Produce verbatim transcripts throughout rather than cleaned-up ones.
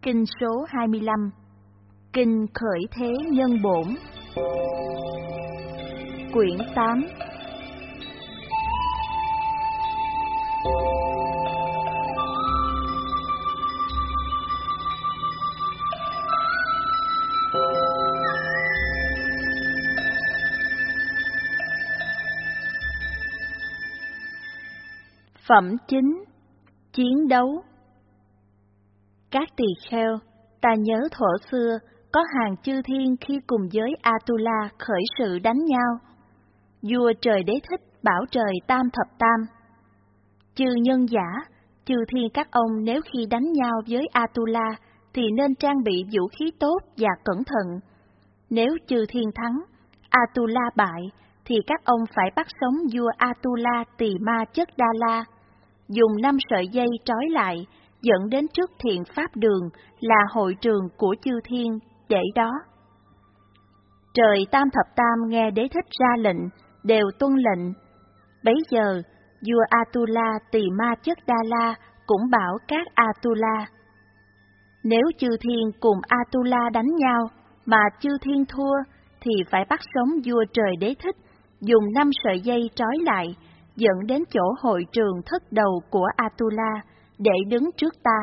Kinh số hai mươi lăm. Kinh Khởi Thế Nhân Bổn. Quyển tám. Phẩm chính. Chiến đấu. Các tỳ kheo, ta nhớ thuở xưa có hàng chư thiên khi cùng với Atula khởi sự đánh nhau. Vua Trời Đế Thích bảo trời tam thập tam: chư nhân giả, chư thiên các ông nếu khi đánh nhau với Atula thì nên trang bị vũ khí tốt và cẩn thận. Nếu chư thiên thắng, Atula bại, thì các ông phải bắt sống vua Atula Tỳ Ma Chất Đa La, dùng năm sợi dây trói lại, dẫn đến trước thiện pháp đường là hội trường của chư thiên để đó. Trời tam thập tam nghe Đế Thích ra lệnh, đều tuân lệnh. Bấy giờ, vua Atula Tỳ Ma Chất Đa La cũng bảo các Atula: nếu chư thiên cùng Atula đánh nhau mà chư thiên thua, thì phải bắt sống vua Trời Đế Thích, dùng năm sợi dây trói lại, dẫn đến chỗ hội trường thất đầu của Atula để đứng trước ta.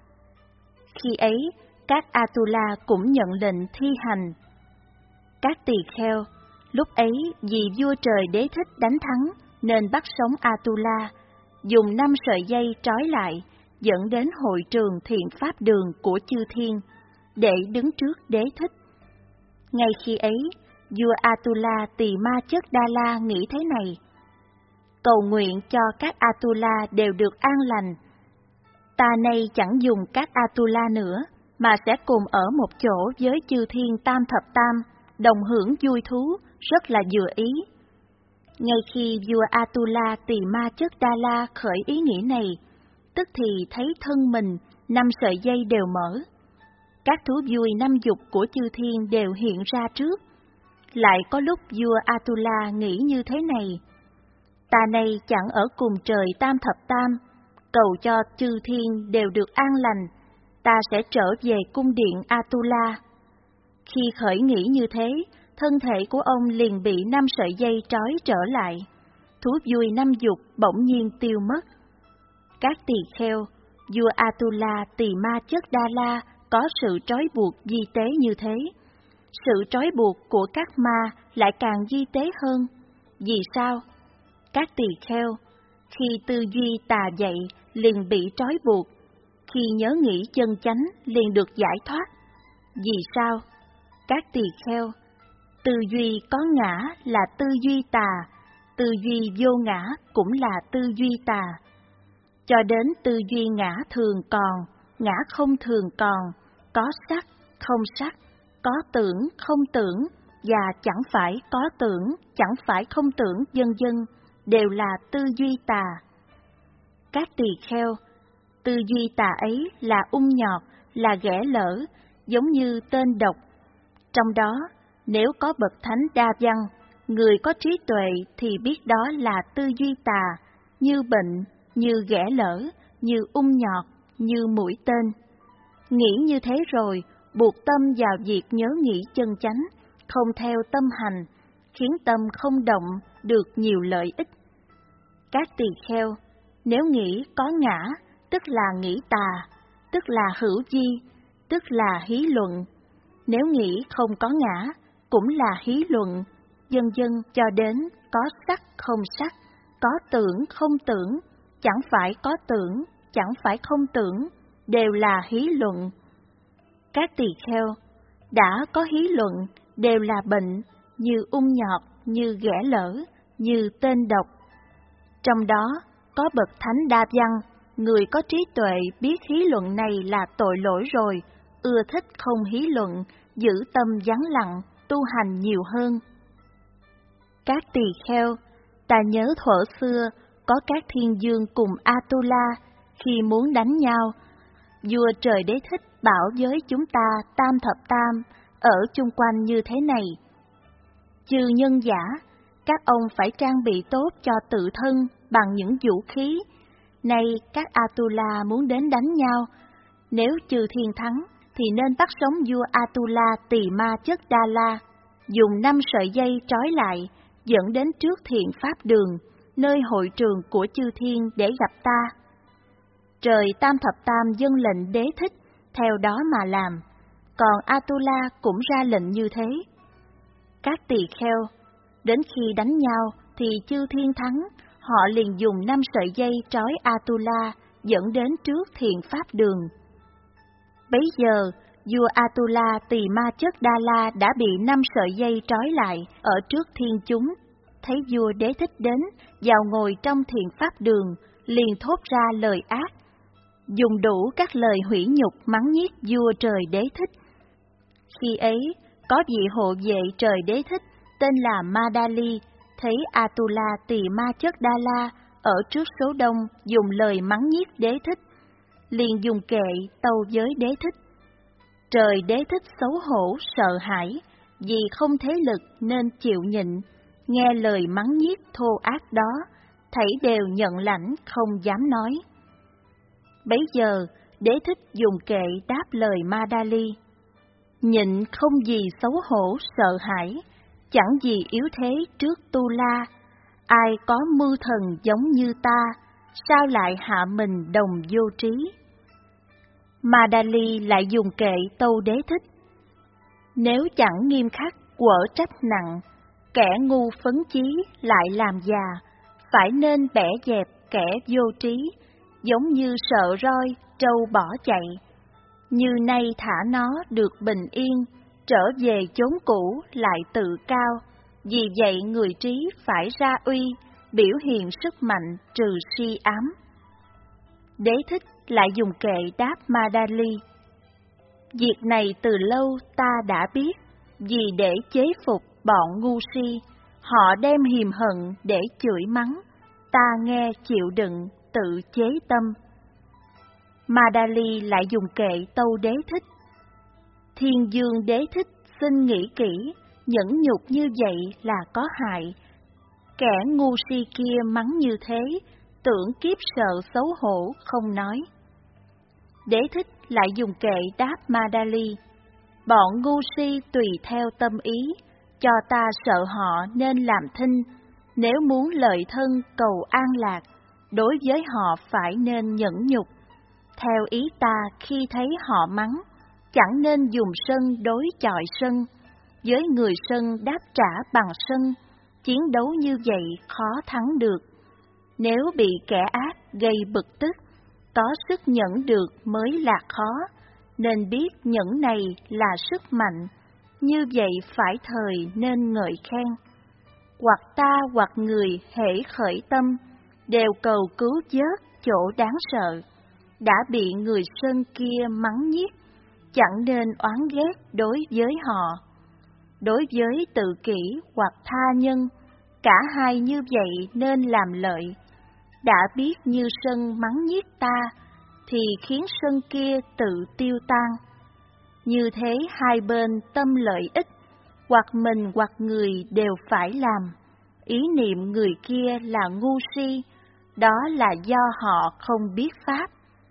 Khi ấy, các Atula cũng nhận lệnh thi hành. Các tỳ kheo, lúc ấy vì vua Trời Đế Thích đánh thắng nên bắt sống Atula, dùng năm sợi dây trói lại, dẫn đến hội trường thiện pháp đường của chư thiên để đứng trước Đế Thích. Ngay khi ấy, vua Atula Tỳ Ma Chất Đa La nghĩ thế này: cầu nguyện cho các Atula đều được an lành. Ta nay chẳng dùng các Atula nữa, mà sẽ cùng ở một chỗ với chư thiên tam thập tam, đồng hưởng vui thú, rất là vừa ý. Ngay khi vua Atula Tỳ Ma Chất Đa La khởi ý nghĩ này, tức thì thấy thân mình năm sợi dây đều mở. Các thú vui năm dục của chư thiên đều hiện ra trước. Lại có lúc vua Atula nghĩ như thế này: ta nay chẳng ở cùng trời tam thập tam, cầu cho chư thiên đều được an lành, ta sẽ trở về cung điện Atula. Khi khởi nghĩ như thế, thân thể của ông liền bị năm sợi dây trói trở lại. Thú vui năm dục bỗng nhiên tiêu mất. Các tỳ kheo, vua Atula Tỳ Ma Chất Đa La có sự trói buộc di tế như thế. Sự trói buộc của các ma lại càng di tế hơn. Vì sao? Các tỳ kheo, khi tư duy tà dậy liền bị trói buộc, khi nhớ nghĩ chân chánh liền được giải thoát. Vì sao? Các tỳ kheo, tư duy có ngã là tư duy tà, tư duy vô ngã cũng là tư duy tà. Cho đến tư duy ngã thường còn, ngã không thường còn, có sắc, không sắc, có tưởng, không tưởng, và chẳng phải có tưởng, chẳng phải không tưởng, vân vân, đều là tư duy tà. Các tỳ kheo, tư duy tà ấy là ung nhọt, là ghẻ lỡ, giống như tên độc. Trong đó, nếu có bậc thánh đa văn, người có trí tuệ thì biết đó là tư duy tà, như bệnh, như ghẻ lỡ, như ung nhọt, như mũi tên. Nghĩ như thế rồi, buộc tâm vào việc nhớ nghĩ chân chánh, không theo tâm hành, khiến tâm không động, được nhiều lợi ích. Các tỳ kheo, nếu nghĩ có ngã, tức là nghĩ tà, tức là hữu vi, tức là hí luận. Nếu nghĩ không có ngã, cũng là hí luận, vân vân cho đến có sắc không sắc, có tưởng không tưởng, chẳng phải có tưởng, chẳng phải không tưởng, đều là hí luận. Các tỳ kheo, đã có hí luận, đều là bệnh, như ung nhọt, như ghẻ lỡ, như tên độc. Trong đó, có bậc thánh đa văn, người có trí tuệ biết hí luận này là tội lỗi rồi, ưa thích không hí luận, giữ tâm vắng lặng, tu hành nhiều hơn. Các tỳ kheo, ta nhớ thuở xưa, có các thiên vương cùng Atula, khi muốn đánh nhau, vua Trời Đế Thích bảo với chúng ta tam thập tam, ở chung quanh như thế này: chư nhân giả, các ông phải trang bị tốt cho tự thân bằng những vũ khí. Nay các Atula muốn đến đánh nhau, Nếu chư thiên thắng, thì nên bắt sống vua Atula Tỳ Ma Chất Đa La, dùng năm sợi dây trói lại, dẫn đến trước Thiện Pháp Đường, nơi hội trường của chư thiên để gặp ta. Trời Tam Thập Tam dâng lệnh Đế Thích, theo đó mà làm, còn Atula cũng ra lệnh như thế. Các tỳ kheo, đến khi đánh nhau thì chư thiên thắng, họ liền dùng năm sợi dây trói Atula, dẫn đến trước Thiện Pháp Đường. Bấy giờ, vua Atula Tỳ Ma Chất Đa La đã bị năm sợi dây trói lại ở trước thiên chúng. Thấy vua Đế Thích đến, vào ngồi trong Thiện Pháp Đường, liền thốt ra lời ác, dùng đủ các lời hủy nhục mắng nhiếc vua trời Đế Thích. Khi ấy, có vị hộ vệ trời Đế Thích tên là Madali, thấy Atula Tỳ Ma Chất Đa La ở trước số đông dùng lời mắng nhiếc Đế Thích, liền dùng kệ tâu với Đế Thích. Trời Đế Thích xấu hổ sợ hãi, vì không thế lực nên chịu nhịn, nghe lời mắng nhiếc thô ác đó, thảy đều nhận lãnh không dám nói. Bấy giờ, Đế Thích dùng kệ đáp lời Madali. Nhịn không gì xấu hổ sợ hãi, chẳng gì yếu thế trước Tu La. Ai có mưu thần giống như ta, sao lại hạ mình đồng vô trí? Madali lại dùng kệ tâu Đế Thích. Nếu chẳng nghiêm khắc quở trách nặng, kẻ ngu phấn chí lại làm già, phải nên bẻ dẹp kẻ vô trí, giống như sợ roi, trâu bỏ chạy. Như nay thả nó được bình yên, trở về chốn cũ lại tự cao, vì vậy người trí phải ra uy, biểu hiện sức mạnh trừ si ám. Đế Thích lại dùng kệ đáp Madali. Việc này từ lâu ta đã biết, vì để chế phục bọn ngu si, họ đem hiềm hận để chửi mắng, ta nghe chịu đựng, tự chế tâm. Madali lại dùng kệ tâu Đế Thích. Thiên Dương Đế Thích xin nghĩ kỹ, nhẫn nhục như vậy là có hại. Kẻ ngu si kia mắng như thế, tưởng kiếp sợ xấu hổ không nói. Đế Thích lại dùng kệ đáp Madali. Bọn ngu si tùy theo tâm ý, cho ta sợ họ nên làm thinh. Nếu muốn lợi thân cầu an lạc, đối với họ phải nên nhẫn nhục. Theo ý ta khi thấy họ mắng, chẳng nên dùng sân đối chọi sân. Với người sân đáp trả bằng sân, chiến đấu như vậy khó thắng được. Nếu bị kẻ ác gây bực tức, có sức nhẫn được mới là khó, nên biết nhẫn này là sức mạnh, như vậy phải thời nên ngợi khen. Hoặc ta hoặc người hễ khởi tâm, đều cầu cứu vớt chỗ đáng sợ, đã bị người sân kia mắng nhiếc, chẳng nên oán ghét đối với họ. Đối với tự kỷ hoặc tha nhân, cả hai như vậy nên làm lợi. Đã biết như sân mắng nhiếc ta, thì khiến sân kia tự tiêu tan. Như thế hai bên tâm lợi ích, hoặc mình hoặc người đều phải làm. Ý niệm người kia là ngu si, đó là do họ không biết pháp.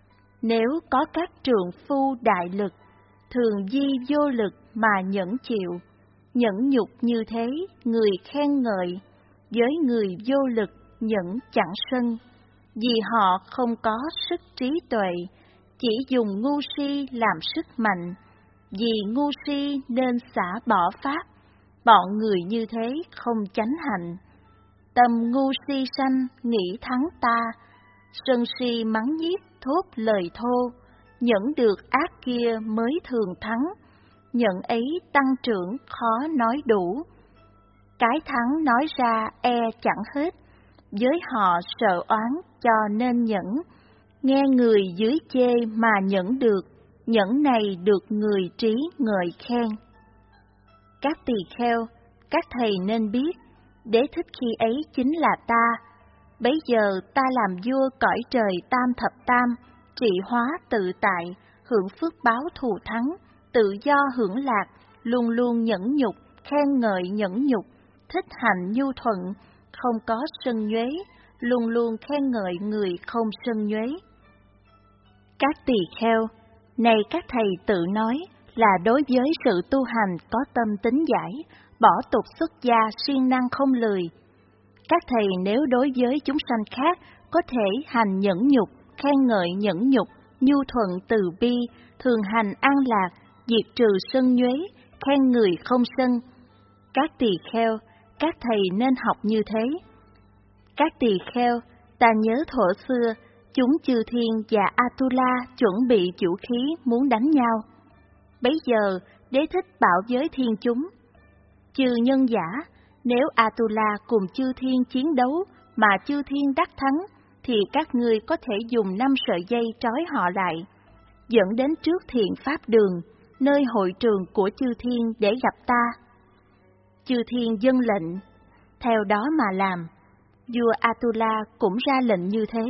Nếu có các trượng phu đại lực, thường di vô lực mà nhẫn chịu, nhẫn nhục như thế người khen ngợi, với người vô lực nhẫn chẳng sân, vì họ không có sức trí tuệ, chỉ dùng ngu si làm sức mạnh, vì ngu si nên xả bỏ pháp, bọn người như thế không chánh hạnh. Tâm ngu si sanh nghĩ thắng ta, sân si mắng nhiếc thốt lời thô, nhẫn được ác kia mới thường thắng, nhẫn ấy tăng trưởng khó nói đủ. Cái thắng nói ra e chẳng hết, với họ sợ oán cho nên nhẫn, nghe người dưới chê mà nhẫn được, nhẫn này được người trí ngợi khen. Các tỳ kheo, các thầy nên biết, Đế Thích khi ấy chính là ta. Bấy giờ ta làm vua cõi trời tam thập tam, trị hóa tự tại, hưởng phước báo thù thắng, tự do hưởng lạc, luôn luôn nhẫn nhục, khen ngợi nhẫn nhục, thích hạnh nhu thuận, không có sân nhuế, luôn luôn khen ngợi người không sân nhuế. Các tỳ kheo, Này các thầy tự nói là đối với sự tu hành có tâm tính giải, bỏ tục xuất gia siêng năng không lười. Các thầy nếu đối với chúng sanh khác có thể hành nhẫn nhục, khen ngợi nhẫn nhục, nhu thuận từ bi, thường hành an lạc, diệt trừ sân nhuế, khen người không sân. Các tỳ kheo, các thầy nên học như thế. Các tỳ kheo, ta nhớ thuở xưa, chúng chư thiên và Atula chuẩn bị vũ khí muốn đánh nhau. Bấy giờ, Đế Thích bảo với thiên chúng: chư nhân giả, nếu Atula cùng chư thiên chiến đấu mà chư thiên đắc thắng, thì các ngươi có thể dùng năm sợi dây trói họ lại, dẫn đến trước thiện pháp đường, nơi hội trường của chư thiên để gặp ta. Chư thiên dâng lệnh, theo đó mà làm. Vua Atula cũng ra lệnh như thế.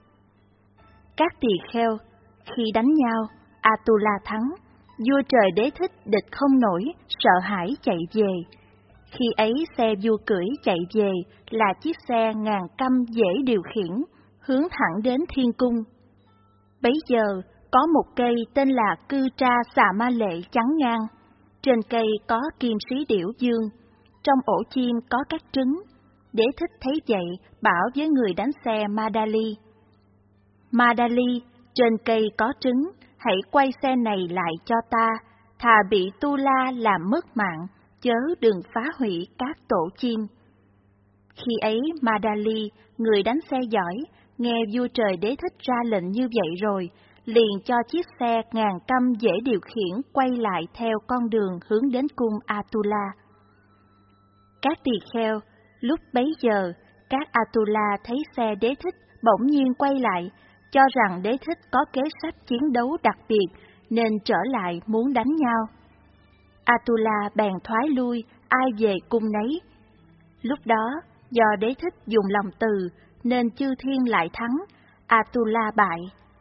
Các tỳ kheo, khi đánh nhau, Atula thắng, vua trời Đế Thích địch không nổi, sợ hãi chạy về. Khi ấy xe vua cưỡi chạy về là chiếc xe ngàn căm dễ điều khiển, hướng thẳng đến thiên cung. Bấy giờ, có một cây tên là Cư Tra Xà Ma Lệ trắng ngang. Trên cây có kim sĩ điểu dương, trong ổ chim có các trứng. Đế Thích thấy vậy, bảo với người đánh xe Madali: Madali, trên cây có trứng, hãy quay xe này lại cho ta, thà bị Tu La làm mất mạng, chớ đừng phá hủy các tổ chim. Khi ấy Madali, người đánh xe giỏi, nghe vua trời Đế Thích ra lệnh như vậy rồi, liền cho chiếc xe ngàn căm dễ điều khiển quay lại theo con đường hướng đến cung Atula. Các tỳ kheo, lúc bấy giờ, các Atula thấy xe Đế Thích bỗng nhiên quay lại, cho rằng Đế Thích có kế sách chiến đấu đặc biệt, nên trở lại muốn đánh nhau. Atula bèn thoái lui, ai về cung nấy. Lúc đó, do Đế Thích dùng lòng từ, nên chư thiên lại thắng, Atula bại.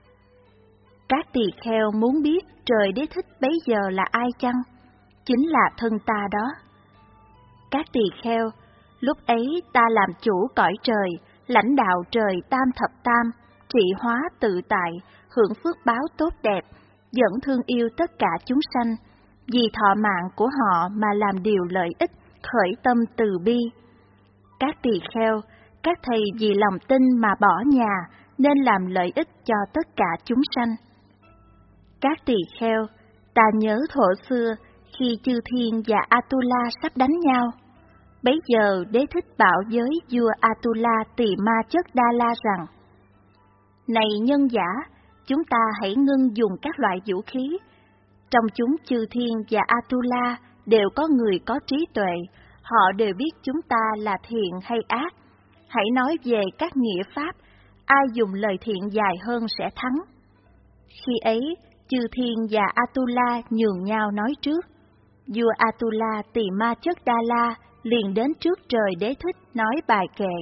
Các tỳ kheo muốn biết trời Đế Thích bấy giờ là ai chăng? Chính là thân ta đó. Các tỳ kheo, lúc ấy ta làm chủ cõi trời, lãnh đạo trời tam thập tam, trị hóa tự tại, hưởng phước báo tốt đẹp, dẫn thương yêu tất cả chúng sanh, vì thọ mạng của họ mà làm điều lợi ích, khởi tâm từ bi. Các tỳ kheo, các thầy vì lòng tin mà bỏ nhà, nên làm lợi ích cho tất cả chúng sanh. Các tỳ kheo, ta nhớ thuở xưa, khi chư thiên và Atula sắp đánh nhau, bấy giờ Đế Thích bảo với vua Atula Tỳ Ma Chất Đa La rằng: này nhân giả, chúng ta hãy ngưng dùng các loại vũ khí. Trong chúng chư thiên và Atula đều có người có trí tuệ, họ đều biết chúng ta là thiện hay ác. Hãy nói về các nghĩa pháp, ai dùng lời thiện dài hơn sẽ thắng. Khi ấy, chư thiên và Atula nhường nhau nói trước. Vua Atula Tỳ Ma Chất Đa La liền đến trước trời Đế Thích nói bài kệ: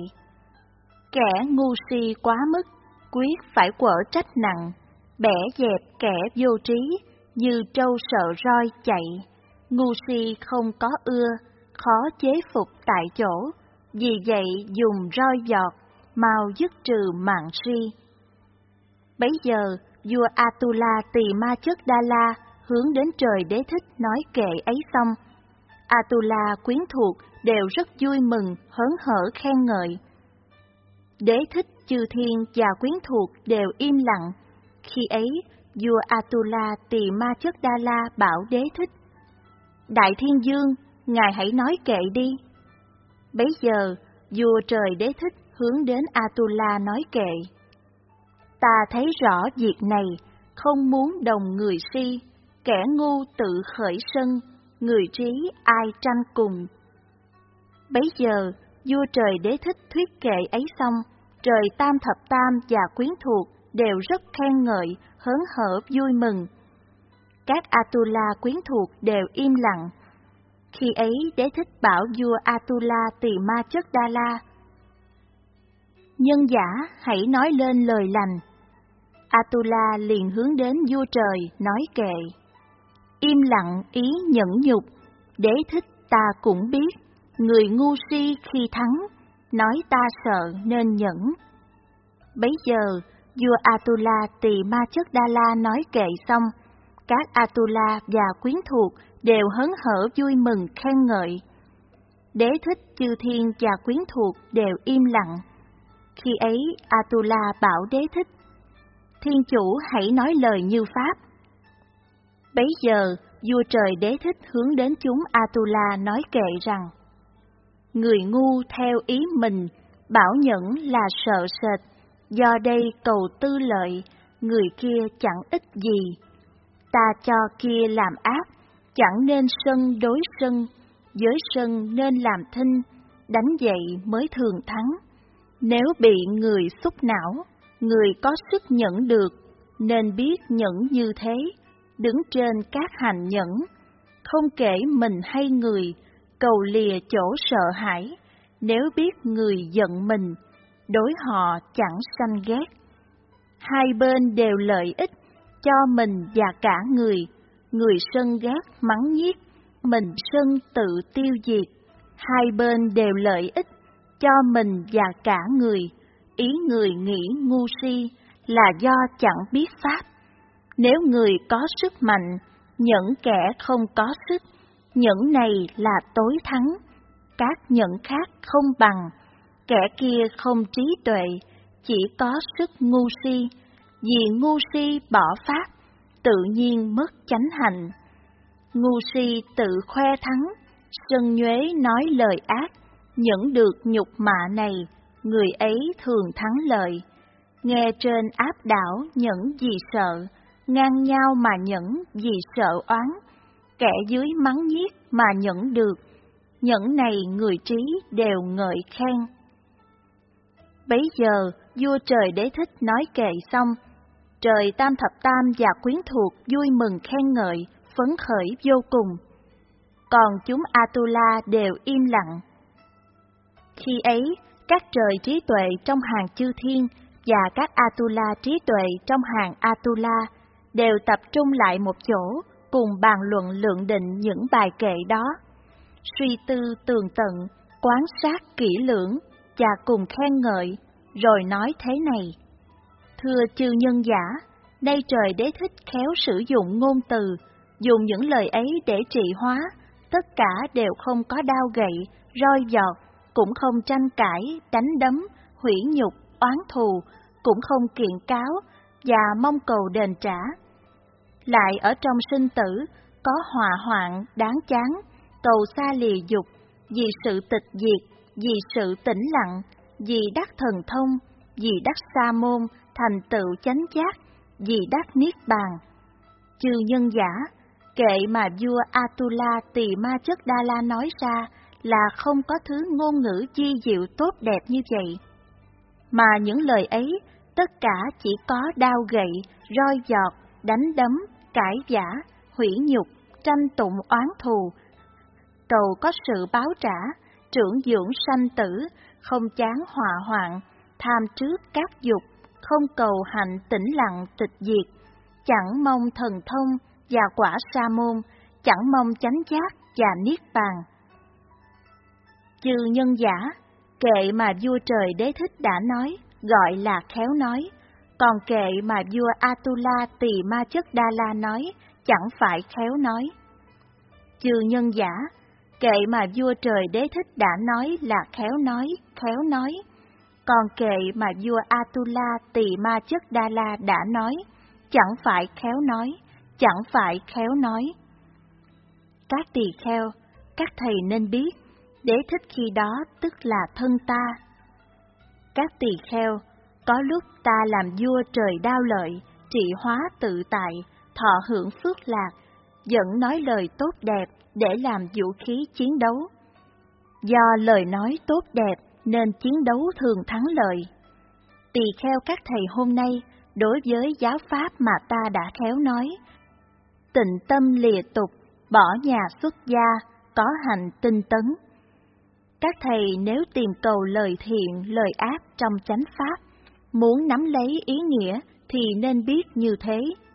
kẻ ngu si quá mức, quyết phải quở trách nặng, bẻ dẹp kẻ vô trí, như trâu sợ roi chạy. Ngu si không có ưa, khó chế phục tại chỗ, vì vậy dùng roi giọt, mau dứt trừ mạng si. Bấy giờ, vua Atula Tỳ Ma Chất Đa La hướng đến trời Đế Thích nói kệ ấy xong, Atula quyến thuộc đều rất vui mừng, hớn hở khen ngợi. Đế Thích, chư thiên và quyến thuộc đều im lặng. Khi ấy, vua Atula Tỳ Ma Chất Đa La bảo Đế Thích: Đại Thiên Dương, ngài hãy nói kệ đi. Bấy giờ, vua trời Đế Thích hướng đến Atula nói kệ: ta thấy rõ việc này, không muốn đồng người si, kẻ ngu tự khởi sân, người trí ai tranh cùng. Bấy giờ, vua trời Đế Thích thuyết kệ ấy xong, trời tam thập tam và quyến thuộc đều rất khen ngợi, hớn hở vui mừng. Các Atula quyến thuộc đều im lặng. Khi ấy Đế Thích bảo vua Atula Tỳ Ma Chất Đa La: nhân giả hãy nói lên lời lành. Atula liền hướng đến vua trời nói kệ: im lặng ý nhẫn nhục, Đế Thích ta cũng biết, người ngu si khi thắng, nói ta sợ nên nhẫn. Bấy giờ, vua Atula Tỳ Ma Chất Đa La nói kệ xong, Các Atula và quyến thuộc đều hớn hở vui mừng khen ngợi. Đế thích, chư thiên và quyến thuộc đều im lặng. Khi ấy Atula bảo Đế thích: Thiên chủ hãy nói lời như pháp. Bấy giờ vua trời Đế thích hướng đến chúng Atula nói kệ rằng: Người ngu theo ý mình, bảo nhẫn là sợ sệt, do đây cầu tư lợi, người kia chẳng ích gì. Ta cho kia làm ác, chẳng nên sân đối sân, với sân nên làm thinh, đánh vậy mới thường thắng. Nếu bị người xúc não, người có sức nhẫn được, nên biết nhẫn như thế, đứng trên các hành nhẫn. Không kể mình hay người, cầu lìa chỗ sợ hãi, nếu biết người giận mình, đối họ chẳng sanh ghét. Hai bên đều lợi ích, cho mình và cả người, người sân ghét mắng nhiếc, mình sân tự tiêu diệt. Hai bên đều lợi ích, cho mình và cả người, ý người nghĩ ngu si là do chẳng biết pháp. Nếu người có sức mạnh, nhẫn kẻ không có sức, nhẫn này là tối thắng. Các nhẫn khác không bằng, kẻ kia không trí tuệ, chỉ có sức ngu si. Vì ngu si bỏ pháp, tự nhiên mất chánh hạnh. Ngu si tự khoe thắng, sân nhuế nói lời ác, nhẫn được nhục mạ này, người ấy thường thắng lợi. Nghe trên áp đảo nhẫn vì sợ, ngang nhau mà nhẫn vì sợ oán. Kẻ dưới mắng nhiếc mà nhẫn được, nhẫn này người trí đều ngợi khen. Bấy giờ vua trời Đế thích nói kệ xong, trời Tam Thập Tam và quyến thuộc vui mừng khen ngợi, phấn khởi vô cùng. Còn chúng Atula đều im lặng. Khi ấy, các trời trí tuệ trong hàng chư thiên và các Atula trí tuệ trong hàng Atula đều tập trung lại một chỗ, cùng bàn luận lượng định những bài kệ đó. Suy tư tường tận, quán sát kỹ lưỡng và cùng khen ngợi, rồi nói thế này: Thưa chư nhân giả, nay trời Đế thích khéo sử dụng ngôn từ, dùng những lời ấy để trị hóa, tất cả đều không có đao gậy, roi giọt, cũng không tranh cãi, đánh đấm, hủy nhục, oán thù, cũng không kiện cáo và mong cầu đền trả. Lại ở trong sinh tử, có họa hoạn đáng chán, cầu xa lìa dục, vì sự tịch diệt, vì sự tĩnh lặng, vì đắc thần thông, vì đắc sa môn, thành tựu chánh giác, vì đắc niết bàn. Chư nhân giả, kệ mà vua Atula Tỳ Ma Chất Đa La nói ra là không có thứ ngôn ngữ di diệu tốt đẹp như vậy. Mà những lời ấy, tất cả chỉ có đao gậy, roi giọt, đánh đấm, cãi vã, hủy nhục, tranh tụng oán thù, cầu có sự báo trả, trưởng dưỡng sanh tử, không chán họa hoạn, tham trước các dục, không cầu hạnh tĩnh lặng tịch diệt, chẳng mong thần thông và quả sa môn, chẳng mong chánh giác và niết bàn. Chư nhân giả, kệ mà vua trời Đế thích đã nói, gọi là khéo nói, còn kệ mà vua Atula Tỳ Ma Chất Đa La nói, chẳng phải khéo nói. Chư nhân giả, kệ mà vua trời Đế thích đã nói là khéo nói, khéo nói, còn kệ mà vua Atula Tỳ Ma Chất Đa La đã nói, chẳng phải khéo nói, chẳng phải khéo nói. Các tỳ kheo, các thầy nên biết, Đế thích khi đó tức là thân ta. Các tỳ kheo, có lúc ta làm vua trời đao lợi, trị hóa tự tại, thọ hưởng phước lạc, vẫn nói lời tốt đẹp để làm vũ khí chiến đấu. Do lời nói tốt đẹp nên chiến đấu thường thắng lợi. Tỳ kheo các thầy hôm nay, đối với giáo pháp mà ta đã khéo nói, tịnh tâm lìa tục, bỏ nhà xuất gia, có hành tinh tấn. Các thầy nếu tìm cầu lời thiện, lời ác trong chánh pháp, muốn nắm lấy ý nghĩa thì nên biết như thế.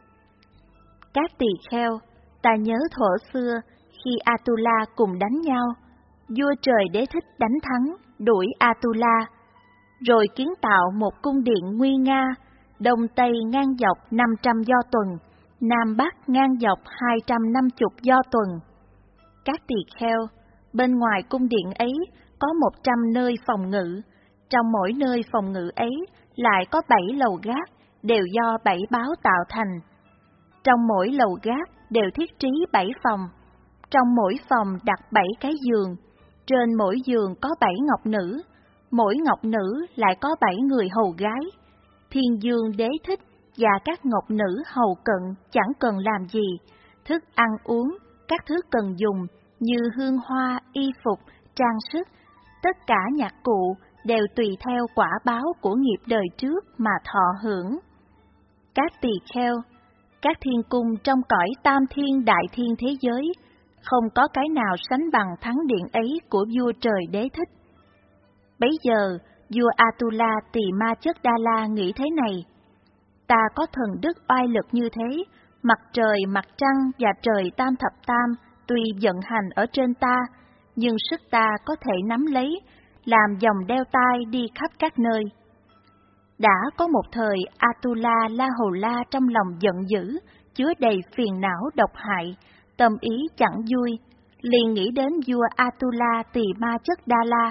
Các tỳ kheo, ta nhớ thuở xưa khi Atula cùng đánh nhau, vua trời Đế thích đánh thắng, đuổi Atula, rồi kiến tạo một cung điện nguy nga, đông tây ngang dọc năm trăm do tuần, Nam Bắc ngang dọc hai trăm năm mươi do tuần. Các tỳ kheo, bên ngoài cung điện ấy có một trăm nơi phòng ngự, trong mỗi nơi phòng ngự ấy lại có bảy lầu gác, đều do bảy báo tạo thành. Trong mỗi lầu gác đều thiết trí bảy phòng, trong mỗi phòng đặt bảy cái giường, trên mỗi giường có bảy ngọc nữ, mỗi ngọc nữ lại có bảy người hầu gái. Thiên Dương Đế Thích và các ngọc nữ hầu cận chẳng cần làm gì, thức ăn uống, các thứ cần dùng như hương hoa, y phục, trang sức, tất cả nhạc cụ đều tùy theo quả báo của nghiệp đời trước mà thọ hưởng. Các tỳ kheo, các thiên cung trong cõi tam thiên đại thiên thế giới, không có cái nào sánh bằng thắng điện ấy của vua trời Đế Thích. Bấy giờ, vua Atula Tỳ Ma Chất Đa La nghĩ thế này: ta có thần đức oai lực như thế, mặt trời, mặt trăng và trời tam thập tam tuy vận hành ở trên ta, nhưng sức ta có thể nắm lấy, làm vòng đeo tai đi khắp các nơi. Đã có một thời Atula La Hầu La trong lòng giận dữ, chứa đầy phiền não độc hại, tâm ý chẳng vui, liền nghĩ đến vua Atula Tỳ Ma Chất Đa La.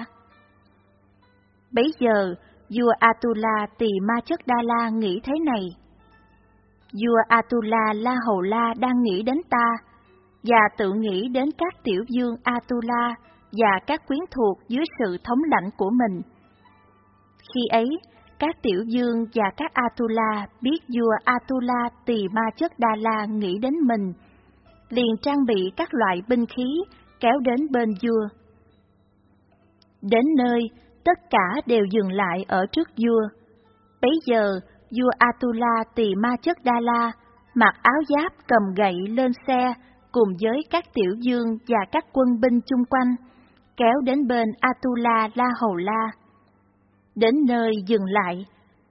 Bấy giờ, vua Atula Tỳ Ma Chất Đa La nghĩ thế này: vua Atula La Hầu La đang nghĩ đến ta, và tự nghĩ đến các tiểu vương Atula và các quyến thuộc dưới sự thống lãnh của mình. Khi ấy, các tiểu vương và các Atula biết vua Atula Tỳ Ma Chất Đa La nghĩ đến mình, liền trang bị các loại binh khí kéo đến bên vua. Đến nơi, tất cả đều dừng lại ở trước vua. Bấy giờ, vua Atula Tỳ Ma Chất Đa La mặc áo giáp cầm gậy lên xe cùng với các tiểu vương và các quân binh chung quanh, kéo đến bên Atula La Hầu La. Đến nơi dừng lại.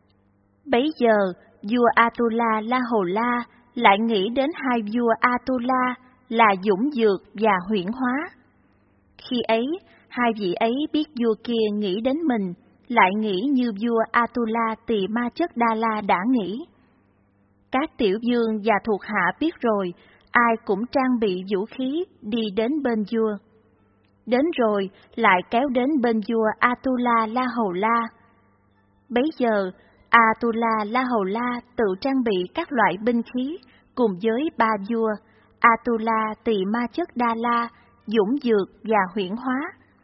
Bấy giờ, vua Atula La Hầu La lại nghĩ đến hai vua Atula là Dũng Dược và Huyễn Hóa. Khi ấy, hai vị ấy biết vua kia nghĩ đến mình, lại nghĩ như vua Atula Tỳ Ma Chất Đa La đã nghĩ. Các tiểu vương và thuộc hạ biết rồi, ai cũng trang bị vũ khí đi đến bên vua. Đến rồi lại kéo đến bên vua Atula La Hầu La. Bấy giờ, Atula La Hầu La tự trang bị các loại binh khí cùng với ba vua Atula Tỳ Ma Chất Đa La, Dũng Dược và Huyễn Hóa.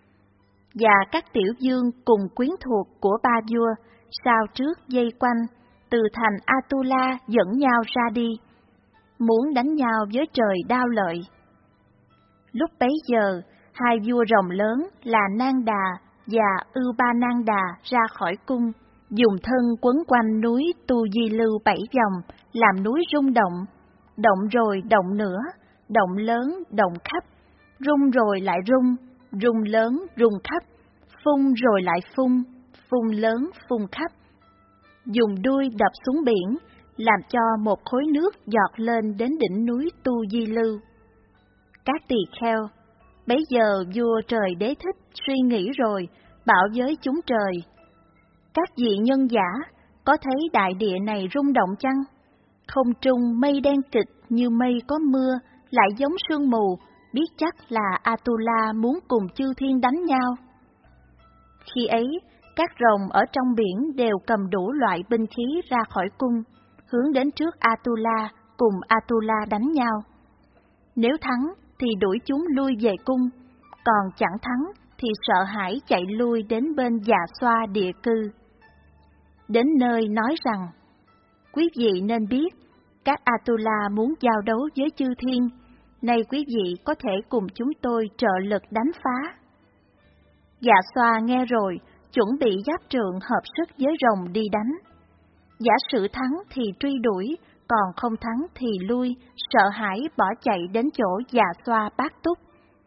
Và các tiểu vương cùng quyến thuộc của ba vua sao trước dây quanh, từ thành Atula dẫn nhau ra đi, muốn đánh nhau với trời Đao Lợi. Lúc bấy giờ, hai vua rồng lớn là Nang Đà và Ưu Ba Nang Đà ra khỏi cung, dùng thân quấn quanh núi Tu Di Lưu bảy vòng, làm núi rung động, động rồi động nữa, động lớn, động khắp, rung rồi lại rung, rung lớn, rung khắp, phun rồi lại phun, phun lớn, phun khắp. Dùng đuôi đập xuống biển, làm cho một khối nước giọt lên đến đỉnh núi Tu Di Lưu. Các tỳ kheo, bấy giờ vua trời Đế Thích suy nghĩ rồi, bảo với chúng trời: các vị nhân giả, có thấy đại địa này rung động chăng? Không trung mây đen kịch như mây có mưa, lại giống sương mù, biết chắc là Atula muốn cùng chư thiên đánh nhau. Khi ấy, các rồng ở trong biển đều cầm đủ loại binh khí ra khỏi cung, hướng đến trước Atula cùng Atula đánh nhau. Nếu thắng thì đuổi chúng lui về cung, còn chẳng thắng thì sợ hãi chạy lui đến bên Dạ Xoa địa cư. Đến nơi nói rằng: quý vị nên biết, các Atula muốn giao đấu với chư thiên, nay quý vị có thể cùng chúng tôi trợ lực đánh phá. Dạ Xoa nghe rồi, chuẩn bị giáp trượng hợp sức với rồng đi đánh. Giả sử thắng thì truy đuổi, còn không thắng thì lui, sợ hãi bỏ chạy đến chỗ Dạ Xoa Bát Túc.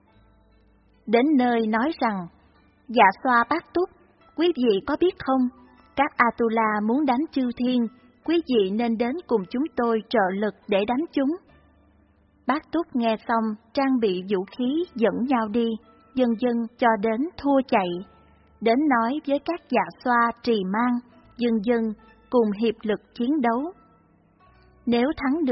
Đến nơi nói rằng: Dạ Xoa Bát Túc, quý vị có biết không, các Atula muốn đánh chư thiên, quý vị nên đến cùng chúng tôi trợ lực để đánh chúng. Bát Túc nghe xong, trang bị vũ khí dẫn nhau đi, dần dần cho đến thua chạy, đến nói với các Dạ Xoa Trì Mang, dần dần cùng hiệp lực chiến đấu. Nếu thắng được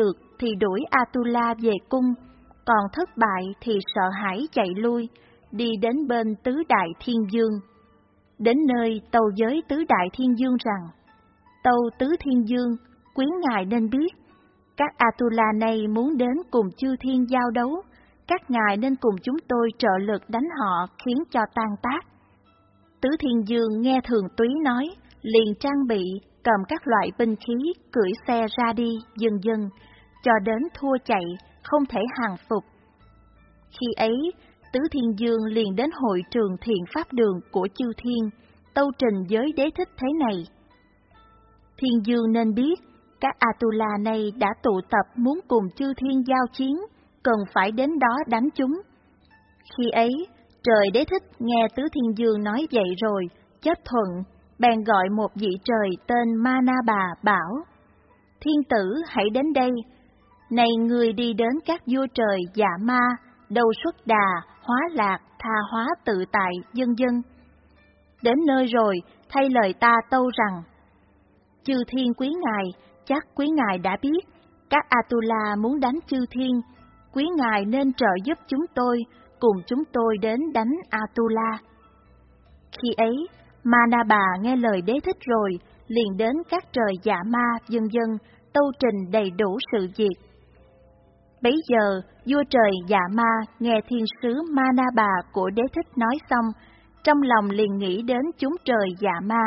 thì đuổi Atula về cung, còn thất bại thì sợ hãi chạy lui, đi đến bên Tứ Đại Thiên Dương. Đến nơi tâu với Tứ Đại Thiên Dương rằng, tâu Tứ Thiên Dương, quý ngài nên biết, các Atula này muốn đến cùng chư thiên giao đấu, các ngài nên cùng chúng tôi trợ lực đánh họ khiến cho tan tác. Tứ Thiên Dương nghe Thường Túy nói, liền trang bị, cầm các loại binh khí, cưỡi xe ra đi, dần dần, cho đến thua chạy, không thể hàng phục. Khi ấy, Tứ Thiên Dương liền đến hội trường Thiện Pháp Đường của chư thiên, tâu trình với Đế Thích thế này. Thiên Dương nên biết, các Atula này đã tụ tập muốn cùng chư thiên giao chiến, cần phải đến đó đánh chúng. Khi ấy, trời Đế Thích nghe Tứ Thiên Dương nói vậy rồi, chấp thuận, bèn gọi một vị trời tên Manaba bảo, thiên tử hãy đến đây, này người đi đến các vua trời Dạ Ma, Đầu Xuất Đà, Hóa Lạc, Tha Hóa Tự Tại, vân vân. Đến nơi rồi, thay lời ta tâu rằng, chư thiên quý ngài, chắc quý ngài đã biết, các Atula muốn đánh chư thiên, quý ngài nên trợ giúp chúng tôi, cùng chúng tôi đến đánh Atula. Khi ấy, Manaba nghe lời Đế Thích rồi, liền đến các trời Dạ Ma, vân vân, tâu trình đầy đủ sự việc. Bấy giờ, vua trời Dạ Ma nghe thiên sứ Manaba của Đế Thích nói xong, trong lòng liền nghĩ đến chúng trời Dạ Ma.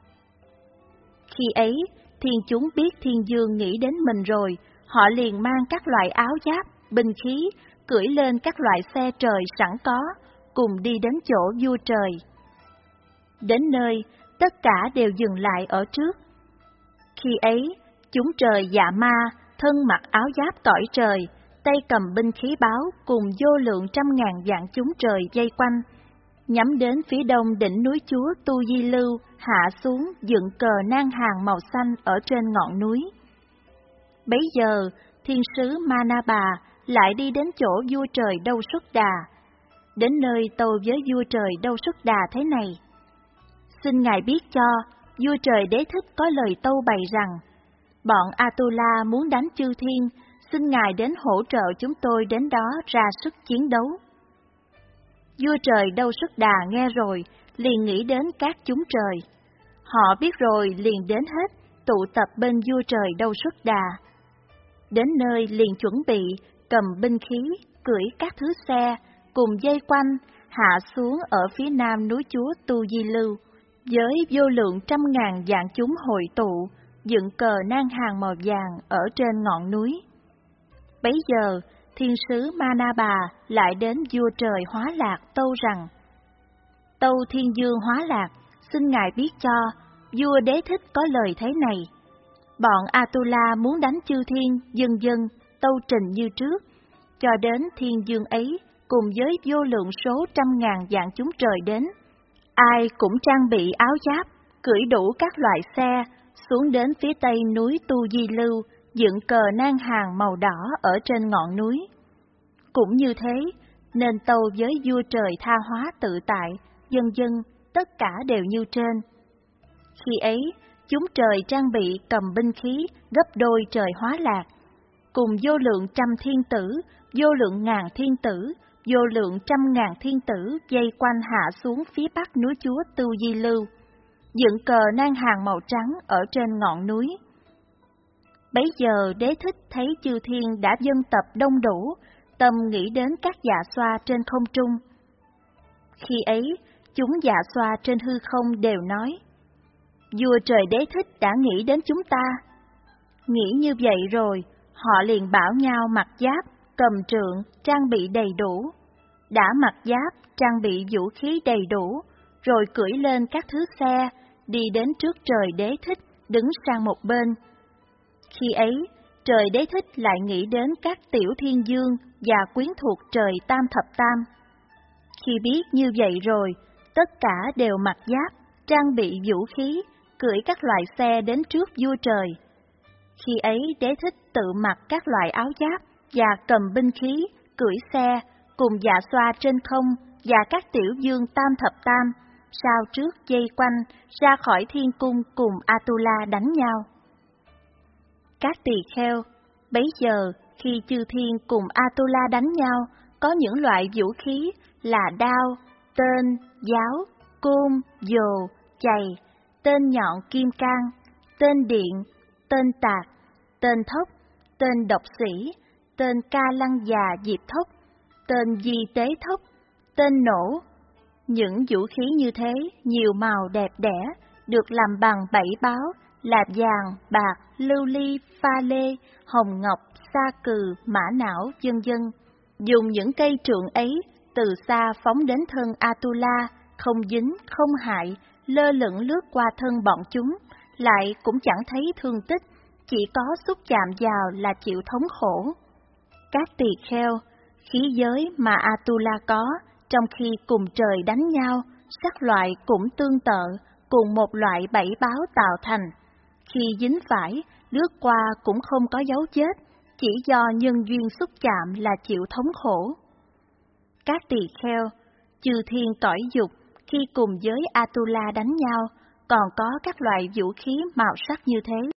Khi ấy, thiên chúng biết Thiên Dương nghĩ đến mình rồi, họ liền mang các loại áo giáp, binh khí, cưỡi lên các loại xe trời sẵn có, cùng đi đến chỗ vua trời. Đến nơi, tất cả đều dừng lại ở trước. Khi ấy, chúng trời Dạ Ma, thân mặc áo giáp cõi trời, tay cầm binh khí báo cùng vô lượng trăm ngàn vạn chúng trời vây quanh, nhắm đến phía đông đỉnh núi chúa Tu Di Lưu, hạ xuống dựng cờ nang hàng màu xanh ở trên ngọn núi. Bấy giờ, thiên sứ Manaba lại đi đến chỗ vua trời Đâu Xuất Đà. Đến nơi tâu với vua trời Đâu Xuất Đà thế này. Xin ngài biết cho, vua trời Đế Thích có lời tâu bày rằng, bọn Atula muốn đánh chư thiên, xin ngài đến hỗ trợ chúng tôi đến đó ra sức chiến đấu. Vua trời Đâu Xuất Đà nghe rồi, liền nghĩ đến các chúng trời. Họ biết rồi liền đến hết, tụ tập bên vua trời Đâu Xuất Đà. Đến nơi liền chuẩn bị, cầm binh khí, cưỡi các thứ xe, cùng dây quanh, hạ xuống ở phía nam núi chúa Tu Di Lưu, với vô lượng trăm ngàn vạn chúng hội tụ, dựng cờ nang hàng màu vàng ở trên ngọn núi. Bấy giờ, thiên sứ Manaba lại đến vua trời Hóa Lạc tâu rằng, tâu Thiên Dương Hóa Lạc, xin ngài biết cho, vua Đế Thích có lời thế này. Bọn Atula muốn đánh chư thiên, dân dân, tâu trình như trước, cho đến Thiên Dương ấy, cùng với vô lượng số trăm ngàn vạn chúng trời đến. Ai cũng trang bị áo giáp, cưỡi đủ các loại xe, xuống đến phía tây núi Tu Di Lưu, dựng cờ nang hàng màu đỏ ở trên ngọn núi. Cũng như thế, nên tâu với vua trời Tha Hóa Tự Tại, dân dân, tất cả đều như trên. Khi ấy, chúng trời trang bị cầm binh khí gấp đôi trời Hóa Lạc, cùng vô lượng trăm thiên tử, vô lượng ngàn thiên tử, vô lượng trăm ngàn thiên tử dây quanh hạ xuống phía bắc núi chúa Tu Di Lưu, dựng cờ nang hàng màu trắng ở trên ngọn núi. Bấy giờ Đế Thích thấy chư thiên đã dân tập đông đủ, tâm nghĩ đến các dạ xoa trên không trung. Khi ấy, chúng dạ xoa trên hư không đều nói, vua trời Đế Thích đã nghĩ đến chúng ta. Nghĩ như vậy rồi, họ liền bảo nhau mặc giáp, cầm trượng, trang bị đầy đủ. Đã mặc giáp, trang bị vũ khí đầy đủ, rồi cưỡi lên các thứ xe, đi đến trước trời Đế Thích, đứng sang một bên. Khi ấy, trời Đế Thích lại nghĩ đến các tiểu thiên dương và quyến thuộc trời Tam Thập Tam. Khi biết như vậy rồi, tất cả đều mặc giáp, trang bị vũ khí, cưỡi các loại xe đến trước vua trời. Khi ấy Đế Thích tự mặc các loại áo giáp và cầm binh khí, cưỡi xe, cùng dạ xoa trên không và các tiểu dương Tam Thập Tam, sao trước dây quanh, ra khỏi thiên cung cùng Atula đánh nhau. Các tỳ kheo, bấy giờ khi chư thiên cùng Atula đánh nhau, có những loại vũ khí là đao, tên, giáo, côn, dồ, chày, tên nhọn kim cang, tên điện, tên tạc, tên thốc, tên độc sĩ, tên ca lăng già diệp thốc, tên di tế thốc, tên nổ. Những vũ khí như thế, nhiều màu đẹp đẽ, được làm bằng bảy báo là vàng, bạc, lưu ly, pha lê, hồng ngọc, sa cừ, mã não, vân vân. Dùng những cây trượng ấy, từ xa phóng đến thân Atula, không dính, không hại, lơ lửng lướt qua thân bọn chúng, lại cũng chẳng thấy thương tích, chỉ có xúc chạm vào là chịu thống khổ. Các tỳ kheo, khí giới mà Atula có, trong khi cùng trời đánh nhau, sắc loại cũng tương tự, cùng một loại bảy báo tạo thành. Khi dính phải, lướt qua cũng không có dấu chết, chỉ do nhân duyên xúc chạm là chịu thống khổ. Các tỳ kheo, chư thiên cõi dục, khi cùng với Atula đánh nhau, còn có các loại vũ khí màu sắc như thế.